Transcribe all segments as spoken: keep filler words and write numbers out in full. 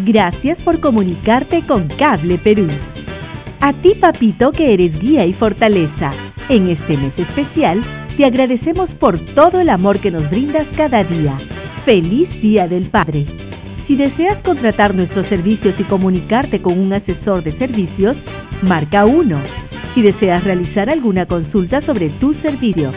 Gracias por comunicarte con Cable Perú. A ti, papito, que eres guía y fortaleza, en este mes especial, te agradecemos por todo el amor que nos brindas cada día. ¡Feliz Día del Padre! Si deseas contratar nuestros servicios y comunicarte con un asesor de servicios, marca uno. Si deseas realizar alguna consulta sobre tu servicio.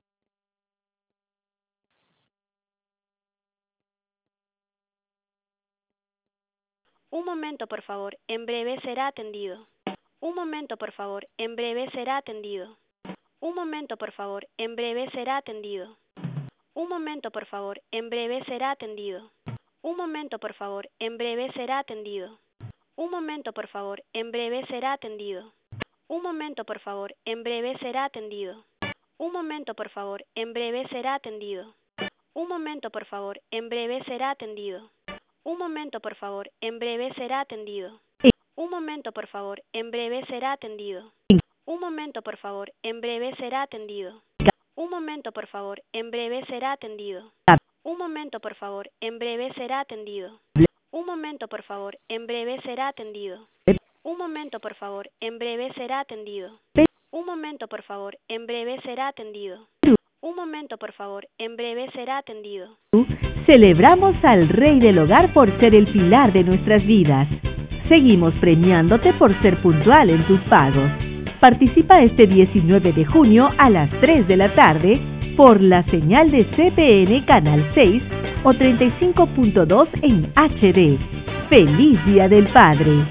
Un momento, por favor. En breve será atendido. Un momento, por favor. En breve será atendido. Un momento, por favor. En breve será atendido. Un momento, por favor. En breve será atendido. Un momento, por favor. En breve será atendido. Un momento, por favor. En breve será atendido. Un momento, por favor. En breve será atendido. Un momento, por favor. En breve será atendido. Un momento, por favor. En breve será atendido. Un momento, por favor. En breve será atendido. Un momento, por favor. En breve será atendido. Un momento, por favor. En breve será atendido. Un momento, por favor. En breve será atendido. Un momento, por favor. En breve será atendido. Un momento, por favor. En breve será atendido. Un momento, por favor. En breve será atendido. Un momento, por favor. En breve será atendido. Un momento, por favor. En breve será atendido. Celebramos al Rey del Hogar por ser el pilar de nuestras vidas. Seguimos premiándote por ser puntual en tus pagos. Participa este diecinueve de junio a las tres de la tarde por la señal de C P N Canal seis o treinta y cinco punto dos en H D. ¡Feliz Día del Padre!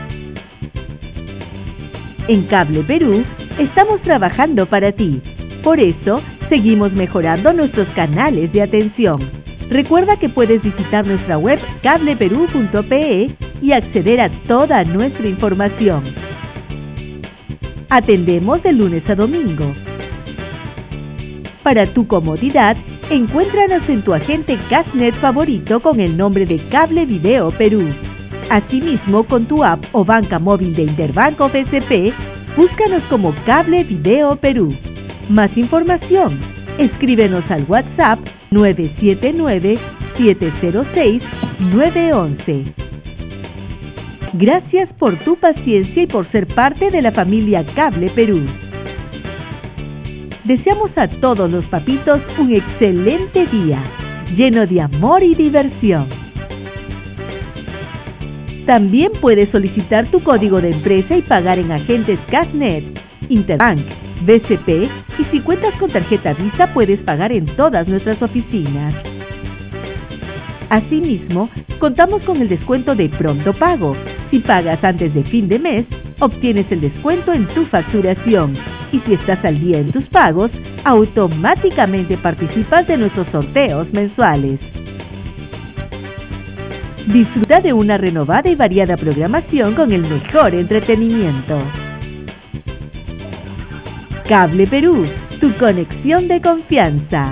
En Cable Perú estamos trabajando para ti. Por eso, seguimos mejorando nuestros canales de atención. Recuerda que puedes visitar nuestra web cable perú punto pe y acceder a toda nuestra información. Atendemos de lunes a domingo. Para tu comodidad, encuéntranos en tu agente Cashnet favorito con el nombre de Cable Video Perú. Asimismo, con tu app o banca móvil de Interbanco B C P, búscanos como Cable Video Perú. Más información, escríbenos al WhatsApp nueve siete nueve, siete cero seis, nueve uno uno. Gracias por tu paciencia y por ser parte de la familia Cable Perú. Deseamos a todos los papitos un excelente día, lleno de amor y diversión. También puedes solicitar tu código de empresa y pagar en agentes Cashnet, Interbank, B C P, y si cuentas con tarjeta Visa puedes pagar en todas nuestras oficinas. Asimismo, contamos con el descuento de Pronto Pago. Si pagas antes de fin de mes, obtienes el descuento en tu facturación. Y si estás al día en tus pagos, automáticamente participas de nuestros sorteos mensuales. Disfruta de una renovada y variada programación con el mejor entretenimiento. Cable Perú, tu conexión de confianza.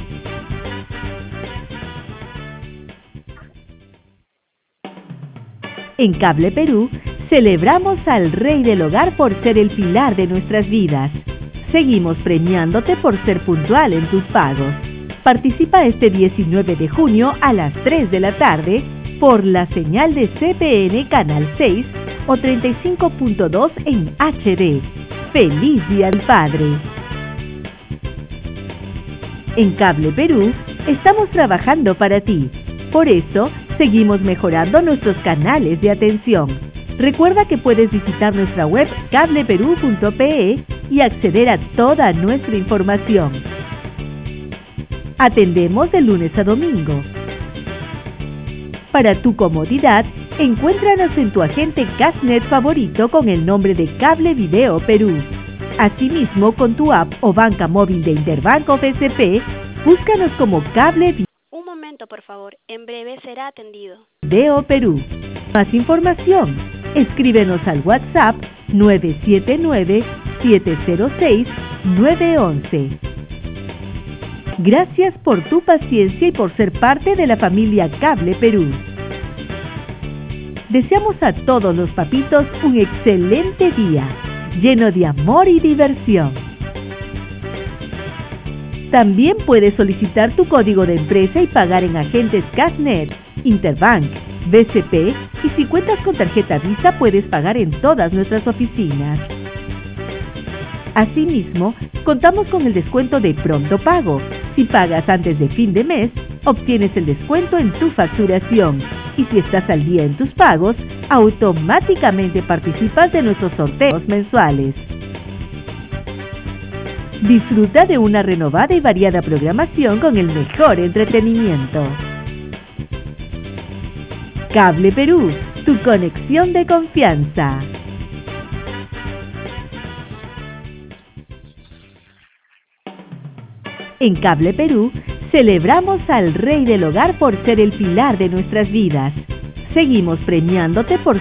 En Cable Perú, celebramos al Rey del Hogar por ser el pilar de nuestras vidas. Seguimos premiándote por ser puntual en tus pagos. Participa este diecinueve de junio a las tres de la tarde por la señal de C P N Canal seis o treinta y cinco punto dos en H D. ¡Feliz Día del Padre! En Cable Perú estamos trabajando para ti. Por eso, seguimos mejorando nuestros canales de atención. Recuerda que puedes visitar nuestra web cable perú punto pe y acceder a toda nuestra información. Atendemos de lunes a domingo. Para tu comodidad, encuéntranos en tu agente Cashnet favorito con el nombre de Cable Video Perú. Asimismo, con tu app o banca móvil de Interbanco B C P, búscanos como Cable Un momento, por favor. En breve será atendido. Video Perú. Más información, escríbenos al WhatsApp nueve siete nueve, siete cero seis, nueve uno uno. Gracias por tu paciencia y por ser parte de la familia Cable Perú. Deseamos a todos los papitos un excelente día, lleno de amor y diversión. También puedes solicitar tu código de empresa y pagar en agentes Cashnet, Interbank, B C P y si cuentas con tarjeta Visa puedes pagar en todas nuestras oficinas. Asimismo, contamos con el descuento de Pronto Pago. Si pagas antes de fin de mes, obtienes el descuento en tu facturación. Y si estás al día en tus pagos, automáticamente participas de nuestros sorteos mensuales. Disfruta de una renovada y variada programación con el mejor entretenimiento. Cable Perú, tu conexión de confianza. En Cable Perú, celebramos al Rey del Hogar por ser el pilar de nuestras vidas. Seguimos premiándote por